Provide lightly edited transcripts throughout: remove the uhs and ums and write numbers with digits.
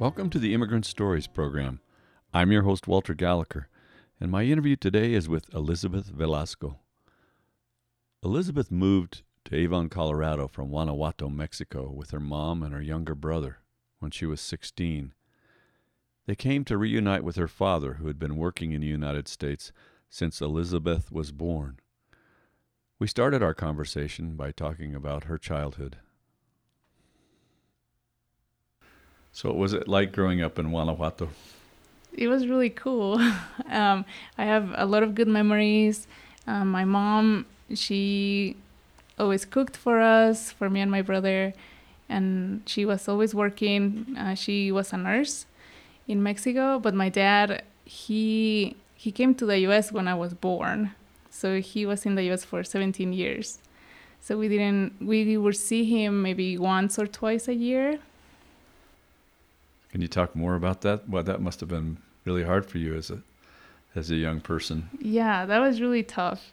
Welcome to the Immigrant Stories program. I'm your host, Walter Gallagher, and my interview today is with Elizabeth Velasco. Elizabeth moved to Avon, Colorado from Guanajuato, Mexico with her mom and her younger brother when she was 16. They came to reunite with her father, who had been working in the United States since Elizabeth was born. We started our conversation by talking about her childhood. So what was it like growing up in Guanajuato? It was really cool. I have a lot of good memories. My mom, she always cooked for us, for me and my brother, and she was always working. She was a nurse in Mexico, but my dad, he came to the U.S. when I was born. So he was in the U.S. for 17 years. So we would see him maybe once or twice a year. Can you talk more about that? Well, that must have been really hard for you as a young person. Yeah, that was really tough.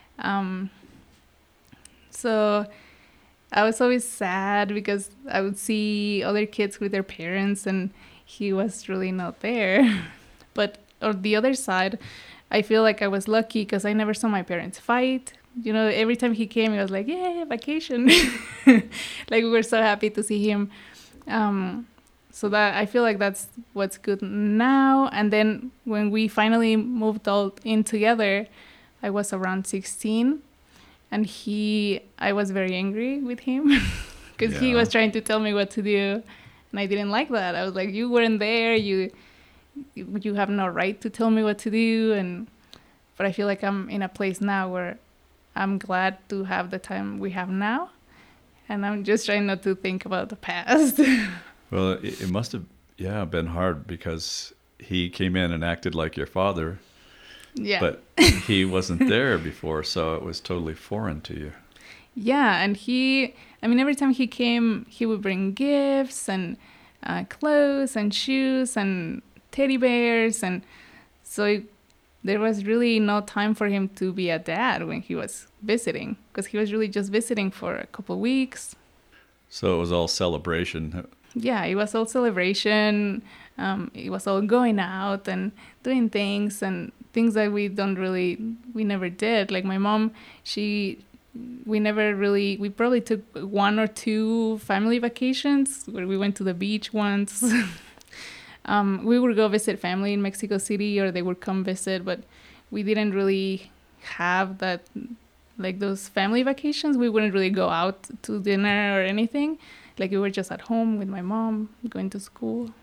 So I was always sad because I would see other kids with their parents and he was really not there. But on the other side, I feel like I was lucky because I never saw my parents fight. You know, every time he came, I was like, yeah, vacation. Like we were so happy to see him. So that I feel like that's what's good now. And then when we finally moved all in together, I was around 16. And I was very angry with him because he was trying to tell me what to do. And I didn't like that. I was like, you weren't there. You have no right to tell me what to do. But I feel like I'm in a place now where I'm glad to have the time we have now. And I'm just trying not to think about the past. Well, it must have, been hard because he came in and acted like your father. Yeah. But he wasn't there before, so it was totally foreign to you. Yeah, and every time he came, he would bring gifts and clothes and shoes and teddy bears. And so there was really no time for him to be a dad when he was visiting, because he was really just visiting for a couple of weeks. So it was all celebration. Yeah, it was all celebration. It was all going out and doing things and things that we never did. Like my mom, we probably took 1 or 2 family vacations where we went to the beach once. We would go visit family in Mexico City or they would come visit, but we didn't really have that, like those family vacations. We wouldn't really go out to dinner or anything. Like we were just at home with my mom, going to school.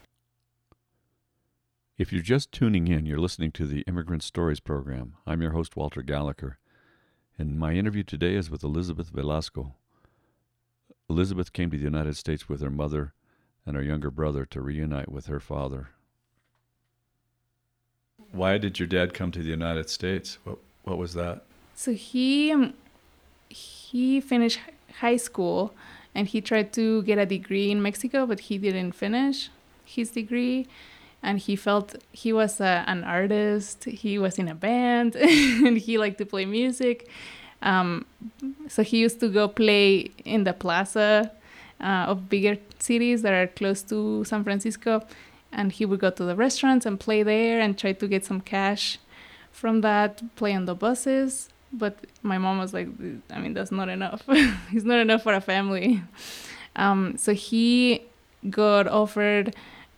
If you're just tuning in, you're listening to the Immigrant Stories program. I'm your host, Walter Gallagher, and my interview today is with Elizabeth Velasco. Elizabeth came to the United States with her mother and her younger brother to reunite with her father. Why did your dad come to the United States? What was that? So he finished high school and he tried to get a degree in Mexico, but he didn't finish his degree. And he felt he was an artist. He was in a band and he liked to play music. So he used to go play in the plaza of bigger cities that are close to San Francisco. And he would go to the restaurants and play there and try to get some cash from that, play on the buses. But my mom was like, that's not enough. It's not enough for a family. So he got offered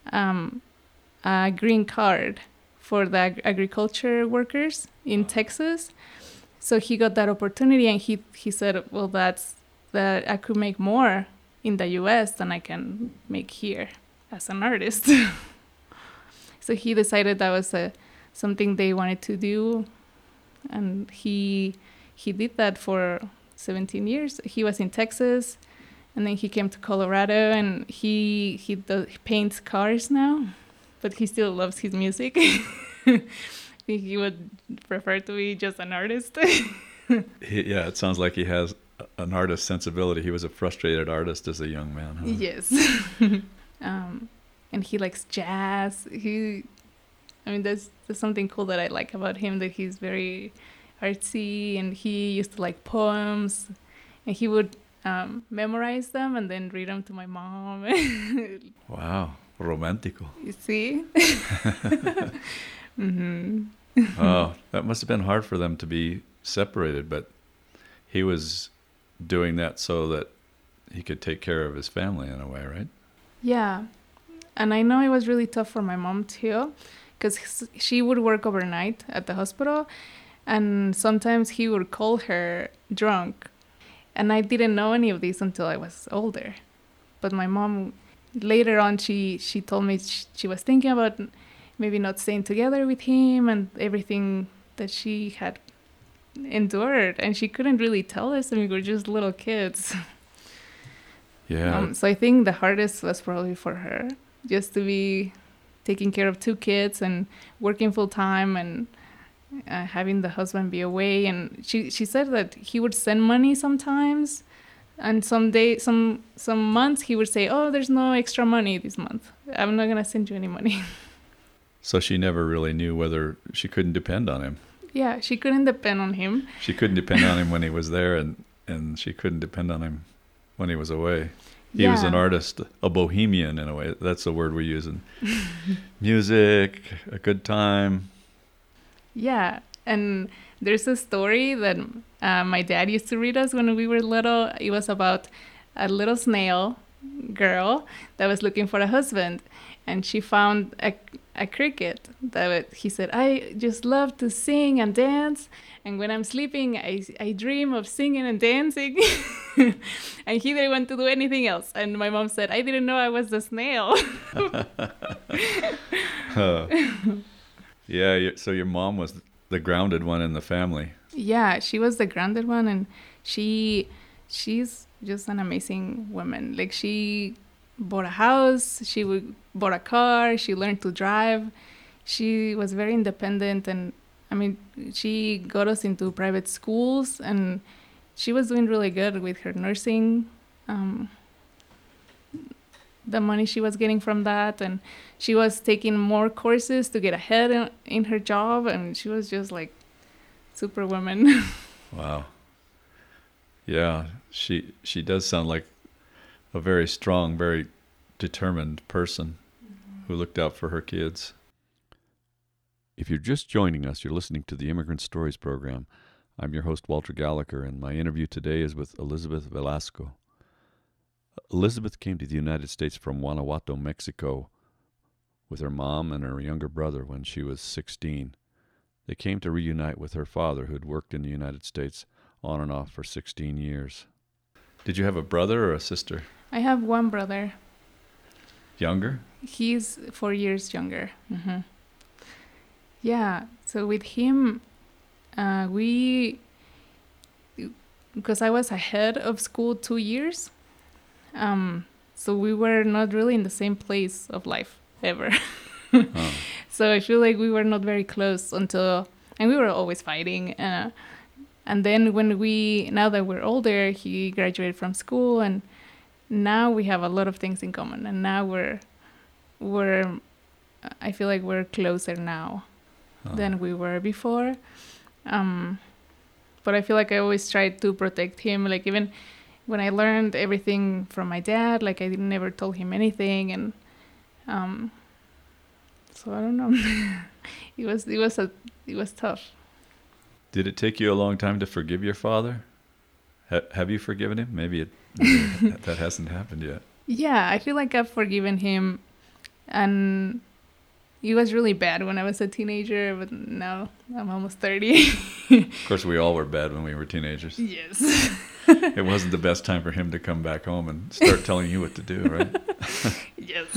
a green card for the agriculture workers in Texas. So he got that opportunity and he said, well, that I could make more in the U.S. than I can make here as an artist. So he decided that was something they wanted to do. And he did that for 17 years. He was in Texas, and then he came to Colorado, and he paints cars now, but he still loves his music. I think he would prefer to be just an artist. It sounds like he has an artist sensibility. He was a frustrated artist as a young man. Huh? Yes. And he likes jazz. There's something cool that I like about him, that he's very artsy, and he used to like poems, and he would memorize them and then read them to my mom. Wow. Romantico. You see? Mm-hmm. Oh, that must have been hard for them to be separated, but he was doing that so that he could take care of his family in a way, right? Yeah. And I know it was really tough for my mom too, because she would work overnight at the hospital, and sometimes he would call her drunk. And I didn't know any of this until I was older. But my mom, later on, she told me she was thinking about maybe not staying together with him and everything that she had endured. And she couldn't really tell us, and we were just little kids. Yeah. So I think the hardest was probably for her, just to be taking care of 2 kids and working full time and having the husband be away. And she said that he would send money sometimes, and some months he would say, "Oh, there's no extra money this month. I'm not gonna send you any money." So she never really knew whether she couldn't depend on him. Yeah, she couldn't depend on him. She couldn't depend on him when he was there, and she couldn't depend on him when he was away. He was an artist, a bohemian in a way. That's the word we use in music, a good time. Yeah, and there's a story that my dad used to read us when we were little. It was about a little snail girl that was looking for a husband, and she found a cricket that he said, "I just love to sing and dance, and when I'm sleeping, I dream of singing and dancing." And he didn't want to do anything else. And my mom said, "I didn't know I was the snail." Yeah, so your mom was the grounded one in the family. Yeah, she was the grounded one, and she's just an amazing woman. Like, she bought a house, bought a car, she learned to drive. She was very independent, and I mean, she got us into private schools, and she was doing really good with her nursing. The money she was getting from that, and she was taking more courses to get ahead in her job, and she was just like superwoman. Wow. Yeah, she does sound like a very strong, very determined person who looked out for her kids. If you're just joining us, you're listening to the Immigrant Stories program. I'm your host, Walter Gallagher, and my interview today is with Elizabeth Velasco. Elizabeth came to the United States from Guanajuato, Mexico, with her mom and her younger brother when she was 16. They came to reunite with her father, who had worked in the United States on and off for 16 years. Did you have a brother or a sister? I have one brother. Younger? He's 4 years younger. Mm-hmm. Yeah, so with him, because I was ahead of school 2 years, so we were not really in the same place of life ever. Oh. So I feel like we were not very close and we were always fighting. And then now that we're older, he graduated from school, and now we have a lot of things in common. And now I feel like we're closer now than we were before. But I feel like I always tried to protect him. Like, even when I learned everything from my dad, like, I never told him anything. And so I don't know. It was tough. Did it take you a long time to forgive your father? Have you forgiven him? Maybe that hasn't happened yet. Yeah, I feel like I've forgiven him, and it was really bad when I was a teenager, but now I'm almost 30. Of course, we all were bad when we were teenagers. Yes. It wasn't the best time for him to come back home and start telling you what to do, right? Yes.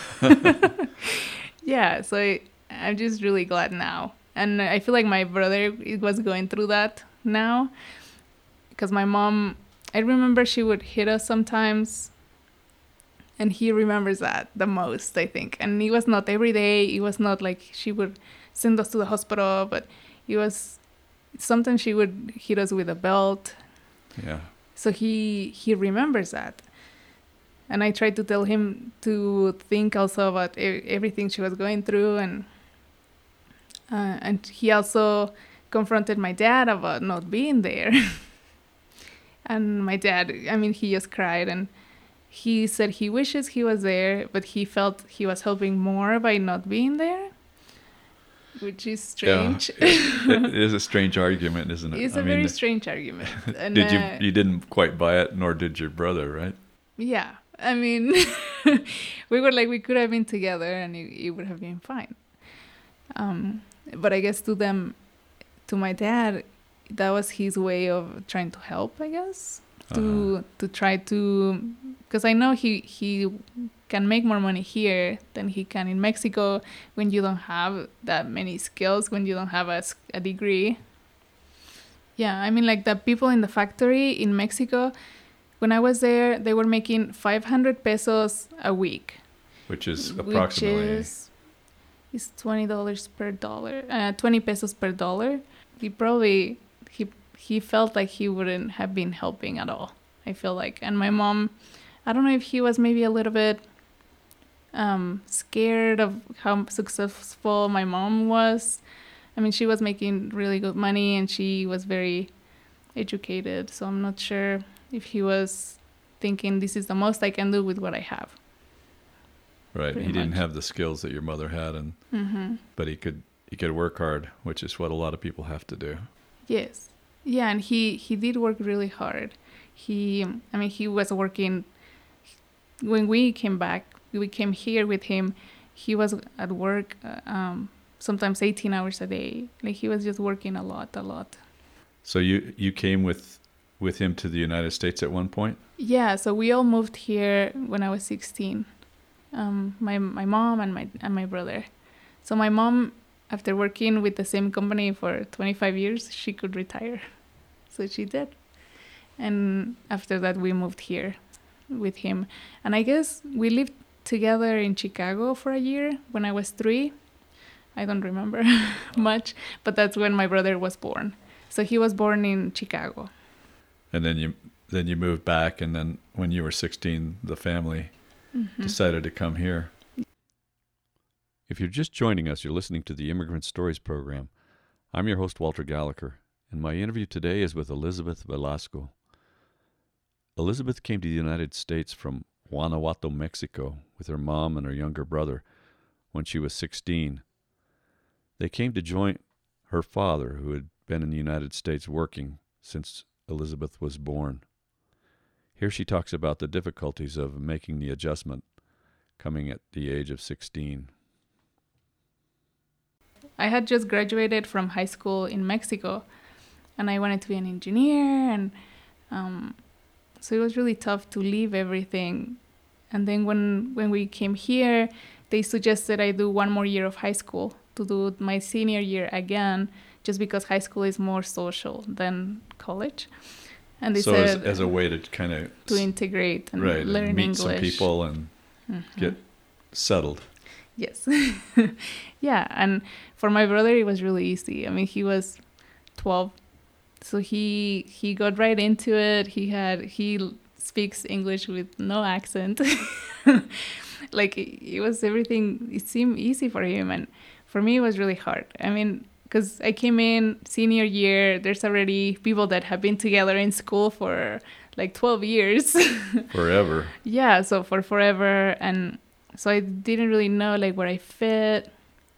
Yeah, so I'm just really glad now. And I feel like my brother was going through that now, because my mom, I remember she would hit us sometimes, and he remembers that the most, I think. And it was not every day. It was not like she would send us to the hospital, but it was sometimes she would hit us with a belt. Yeah. So he remembers that. And I tried to tell him to think also about everything she was going through, and he also confronted my dad about not being there. And my dad, I mean, he just cried, and he said he wishes he was there, but he felt he was helping more by not being there, which is strange. Yeah, it is a strange argument, isn't it? It's a very strange argument. And, you didn't quite buy it, nor did your brother, right? Yeah. I mean, we were like, we could have been together and it would have been fine. But I guess to my dad, that was his way of trying to help, I guess. To try to, because I know he can make more money here than he can in Mexico when you don't have that many skills, when you don't have a degree. Yeah, I mean, like the people in the factory in Mexico, when I was there, they were making 500 pesos a week. Which is approximately... Which is $20 per dollar, 20 pesos per dollar. He felt like he wouldn't have been helping at all, I feel like. And my mom, I don't know if he was maybe a little bit scared of how successful my mom was. I mean, she was making really good money and she was very educated. So I'm not sure if he was thinking this is the most I can do with what I have. Right. He didn't have the skills that your mother had, but he could work hard, which is what a lot of people have to do. Yes. Yeah, and he did work really hard. He was working, when we came back, we came here with him, he was at work sometimes 18 hours a day. Like, he was just working a lot. So you came with him to the United States at one point? Yeah, so we all moved here when I was 16. My mom and my brother. So my mom, after working with the same company for 25 years, she could retire. So she did. And after that, we moved here with him. And I guess we lived together in Chicago for a year when I was 3. I don't remember much, but that's when my brother was born. So he was born in Chicago. And then you moved back, and then when you were 16, the family decided to come here. If you're just joining us, you're listening to the Immigrant Stories program. I'm your host, Walter Gallagher, and my interview today is with Elizabeth Velasco. Elizabeth came to the United States from Guanajuato, Mexico, with her mom and her younger brother when she was 16. They came to join her father, who had been in the United States working since Elizabeth was born. Here she talks about the difficulties of making the adjustment coming at the age of 16. I had just graduated from high school in Mexico, and I wanted to be an engineer, and so it was really tough to leave everything. And then when we came here, they suggested I do one more year of high school to do my senior year again, just because high school is more social than college. And they said as a way to kind of to integrate and learn and meet English. some people and get settled. Yes. Yeah, and for my brother it was really easy. I mean, he was 12, so he got right into it. He speaks English with no accent. Like, it seemed easy for him, and for me it was really hard. I mean, because I came in senior year, there's already people that have been together in school for like 12 years. Forever. Yeah, so for forever. And so I didn't really know like where I fit.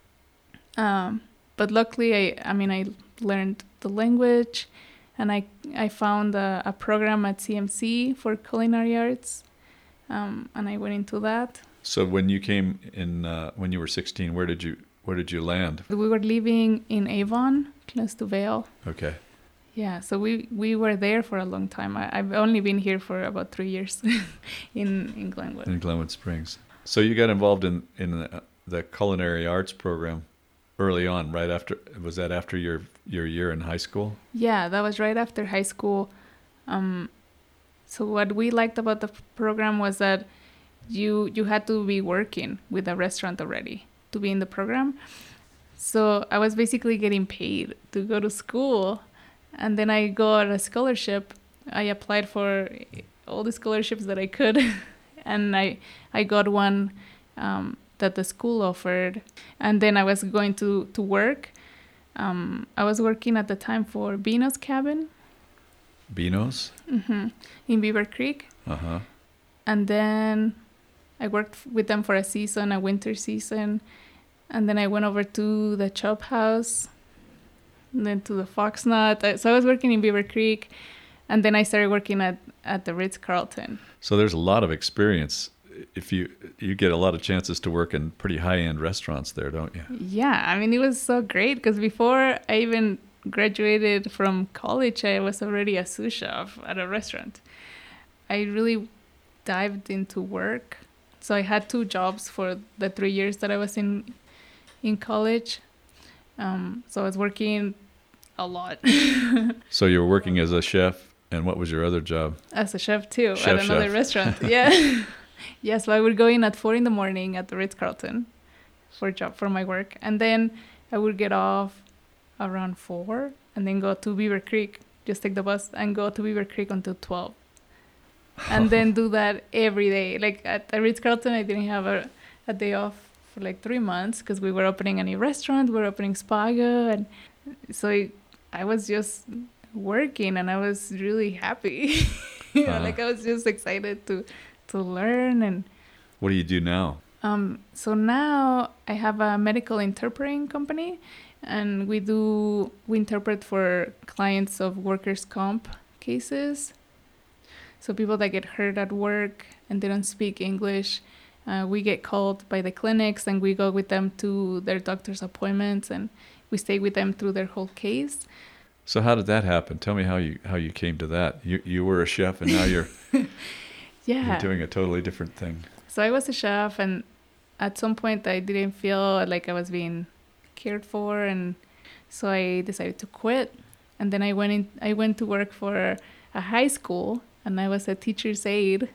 But luckily, I learned the language, and I found a program at CMC for culinary arts, and I went into that. So when you came in, when you were 16, where did you land? We were living in Avon, close to Vail. Okay. Yeah, so we were there for a long time. I've only been here for about 3 years in Glenwood. In Glenwood Springs. So you got involved in the culinary arts program early on, right after, was that after your year in high school? Yeah, that was right after high school. So what we liked about the program was that you had to be working with a restaurant already to be in the program. So I was basically getting paid to go to school, and then I got a scholarship. I applied for all the scholarships that I could, and I got one that the school offered. And then I was going to work. I was working at the time for Beano's Cabin. Beano's? In Beaver Creek. Uh-huh. And then I worked with them for a season, a winter season. And then I went over to the Chop House, and then to the Foxnut. So I was working in Beaver Creek, and then I started working at the Ritz-Carlton. So there's a lot of experience. If you get a lot of chances to work in pretty high-end restaurants there, don't you? Yeah, I mean, it was so great because before I even graduated from college, I was already a sous chef at a restaurant. I really dived into work. So I had 2 jobs for the 3 years that I was in college. So I was working a lot. So you were working as a chef, and what was your other job? As a chef too, Chef, at another chef. restaurant. Yeah. Yeah, so I would go in at 4 a.m. at the Ritz-Carlton for my work. And then I would get off around 4 and then go to Beaver Creek, just take the bus and go to Beaver Creek until 12. And then do that every day. Like at the Ritz-Carlton, I didn't have a day off for like 3 months because we were opening a new restaurant. We were opening Spago. And so I was just working and I was really happy. Like I was just excited to learn. And What do you do now? so now I have a medical interpreting company, and we interpret for clients of workers' comp cases. So people that get hurt at work and they don't speak English, we get called by the clinics and we go with them to their doctor's appointments and we stay with them through their whole case. So how did that happen? Tell me how you came to that. You were a chef and now you're You're doing a totally different thing. So I was a chef, and at some point I didn't feel like I was being cared for, and so I decided to quit. And then I went to work for a high school, and I was a teacher's aide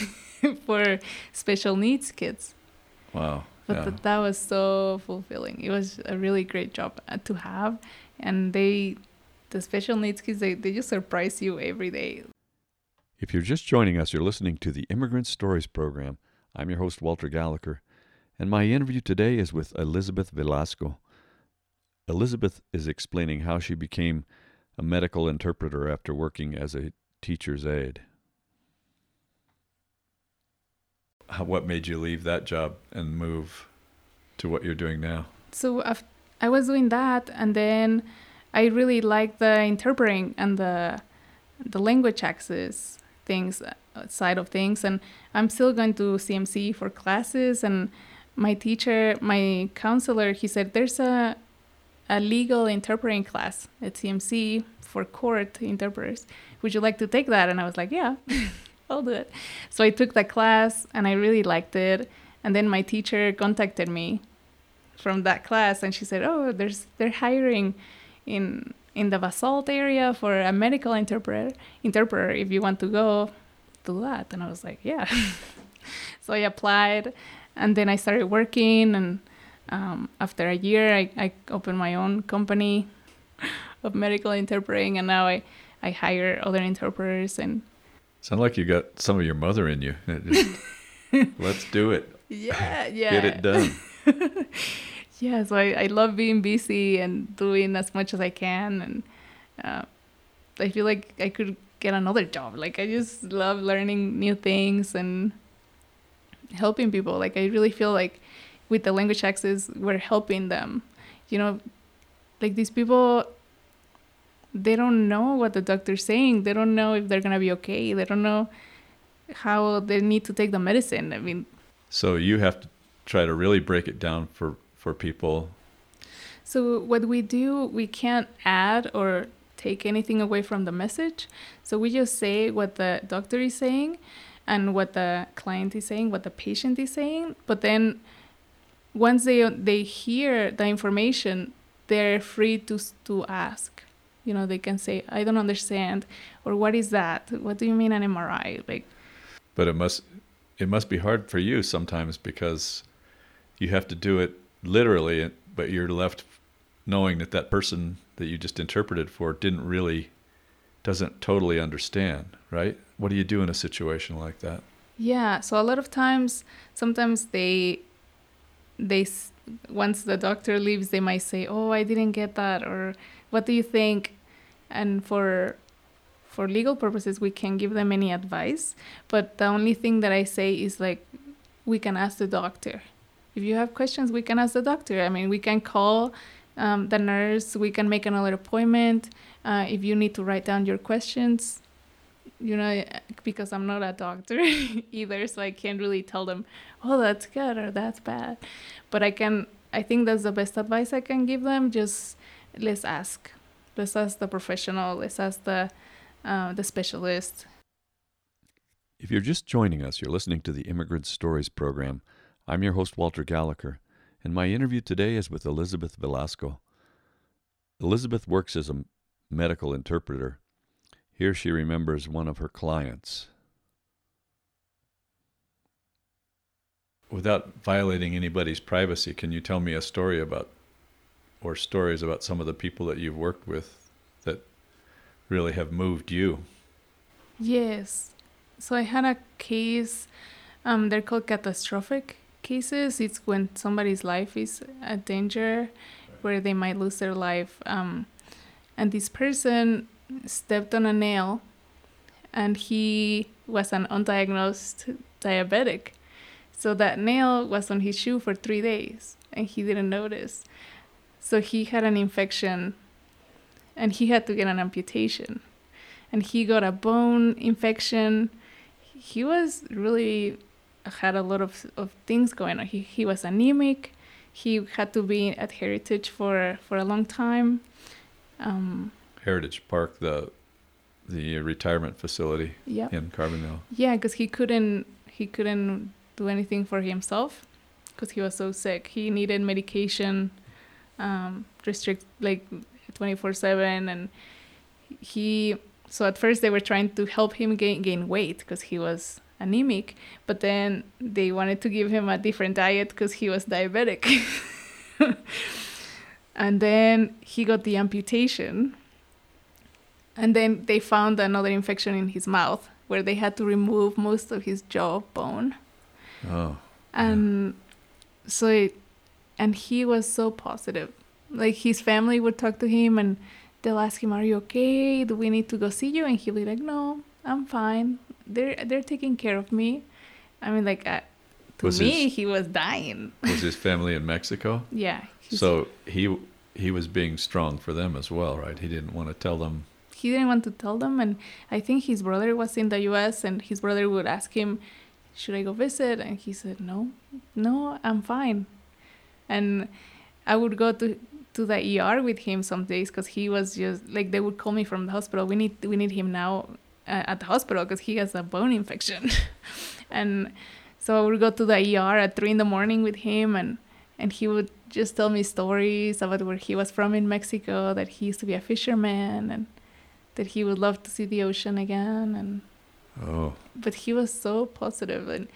for special needs kids. Wow. But Yeah. that was so fulfilling. It was a really great job to have, and the special needs kids, they just surprise you every day. If you're just joining us, you're listening to the Immigrant Stories program. I'm your host, Walter Gallagher, and my interview today is with Elizabeth Velasco. Elizabeth is explaining how she became a medical interpreter after working as a teacher's aide. What made you leave that job and move to what you're doing now? So I was doing that, and then I really liked the interpreting and the language access side of things, and I'm still going to CMC for classes. And my counselor, he said there's a legal interpreting class at CMC for court interpreters. Would you like to take that? And I was like, yeah, I'll do it. So I took that class and I really liked it. And then my teacher contacted me from that class and she said, oh, they're hiring in the Basalt area for a medical interpreter, if you want to go do that. And I was like, yeah. So I applied, and then I started working, and after a year I opened my own company of medical interpreting, and now I hire other interpreters. And Sound like you got some of your mother in you. Let's do it. yeah Get it done. Yeah, so I love being busy and doing as much as I can, and I feel like I could get another job. Like I just love learning new things and helping people. Like I really feel like with the language access, we're helping them. You know, like these people, they don't know what the doctor's saying. They don't know if they're gonna be okay. They don't know how they need to take the medicine. I mean, So you have to try to really break it down for people. so what we do, we can't add or take anything away from the message. So we just say what the doctor is saying and what the client is saying, what the patient is saying. But then once they hear the information, they're free to ask. You know, they can say, I don't understand, or what is that? What do you mean an MRI? Like, But it must be hard for you sometimes because you have to do it literally, but you're left knowing that person that you just interpreted for doesn't totally understand, right? What do you do in a situation like that? yeah. So a lot of times, sometimes they once the doctor leaves, they might say, oh, I didn't get that, or what do you think? And for for legal purposes, we can't give them any advice. But the only thing that I say is like, we can ask the doctor. If you have questions, we can ask the doctor. I mean, we can call the nurse. We can make another appointment. If you need to write down your questions, because I'm not a doctor either, so I can't really tell them, oh, that's good or that's bad. But I think that's the best advice I can give them. Just let's ask the professional. Let's ask the specialist. If you're just joining us, you're listening to the Immigrant Stories program. I'm your host, Walter Gallagher, and my interview today is with Elizabeth Velasco. Elizabeth works as a medical interpreter. Here she remembers one of her clients. Without violating anybody's privacy, can you tell me a story about, or stories about some of the people that you've worked with that really have moved you? Yes. So I had a case, they're called catastrophic cases. It's when somebody's life is at danger, where they might lose their life. And this person stepped on a nail, and he was an undiagnosed diabetic. So that nail was on his shoe for 3 days, and he didn't notice. So he had an infection, and he had to get an amputation. And he got a bone infection. He was really had a lot of things going on. He was anemic. He had to be at Heritage for a long time. Heritage Park, the retirement facility in Carbondale. Yeah, because he couldn't do anything for himself because he was so sick. He needed medication, restrict like 24/7, and so at first they were trying to help him gain weight because he was anemic, but then they wanted to give him a different diet because he was diabetic. And then he got the amputation, and then they found another infection in his mouth where they had to remove most of his jawbone. Oh. And and he was so positive. Like his family would talk to him and they'll ask him, "Are you okay? Do we need to go see you?" And he'll be like, "No, I'm fine. They're taking care of me." I mean, like he was dying. Was his family in Mexico? Yeah. So he was being strong for them as well, right? He didn't want to tell them. He didn't want to tell them, and I think his brother was in the U.S. and his brother would ask him, "Should I go visit?" And he said, "No, I'm fine." And I would go to the ER with him some days because he was just like, they would call me from the hospital. We need him now at the hospital because he has a bone infection. And so I would go to the ER at 3 a.m. with him, and he would just tell me stories about where he was from in Mexico, that he used to be a fisherman, and that he would love to see the ocean again. And but he was so positive, and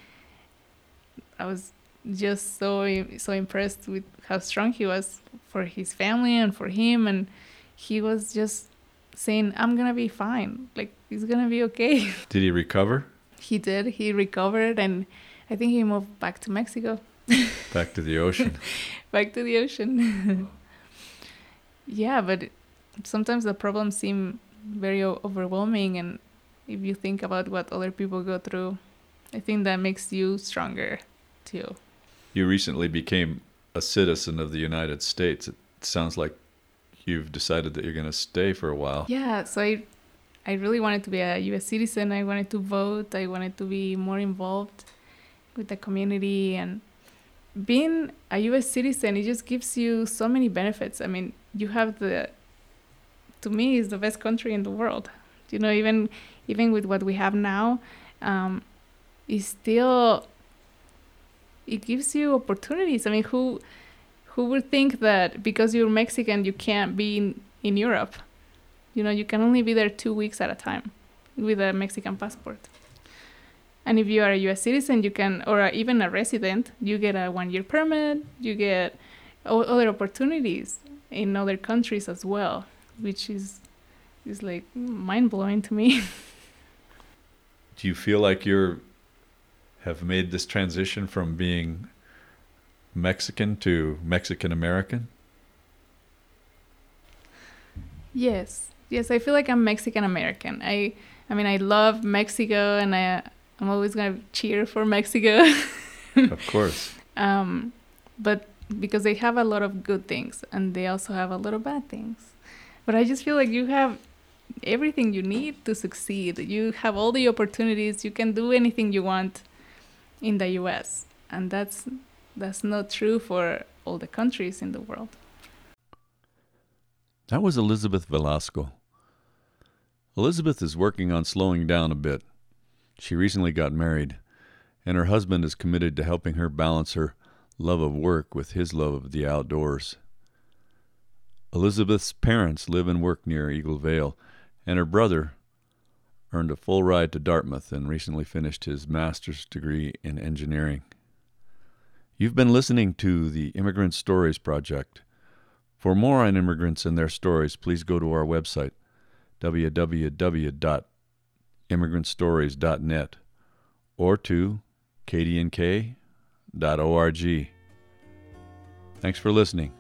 I was just so impressed with how strong he was for his family and for him. And he was just saying, "I'm gonna be fine, like it's gonna be okay." Did he recover? He did. He recovered, and I think he moved back to Mexico. Back to the ocean. Back to the ocean. Yeah, but sometimes the problems seem very overwhelming, and if you think about what other people go through, I think that makes you stronger too. You recently became a citizen of the United States. It sounds like you've decided that you're going to stay for a while. Yeah, so I really wanted to be a U.S. citizen. I wanted to vote. I wanted to be more involved with the community. And being a U.S. citizen, it just gives you so many benefits. I mean, you have to me, it's the best country in the world. You know, even with what we have now, it gives you opportunities. I mean, who would think that because you're Mexican, you can't be in Europe? You know, you can only be there 2 weeks at a time with a Mexican passport. And if you are a U.S. citizen, you can, or even a resident, you get a 1-year permit. You get other opportunities in other countries as well, which is like mind-blowing to me. Do you feel like have made this transition from being Mexican to Mexican American? Yes, Yes, I feel like I'm Mexican American. I mean, I love Mexico, and I'm always gonna cheer for Mexico. Of course. But because they have a lot of good things, and they also have a lot of bad things. But I just feel like you have everything you need to succeed. You have all the opportunities. You can do anything you want in the U.S., and that's not true for all the countries in the world. That was Elizabeth Velasco. Elizabeth is working on slowing down a bit. She recently got married, and her husband is committed to helping her balance her love of work with his love of the outdoors. Elizabeth's parents live and work near Eagle Vale, and her brother earned a full ride to Dartmouth and recently finished his master's degree in engineering. You've been listening to the Immigrant Stories Project. For more on immigrants and their stories, please go to our website, www.immigrantstories.net, or to kdnk.org. Thanks for listening.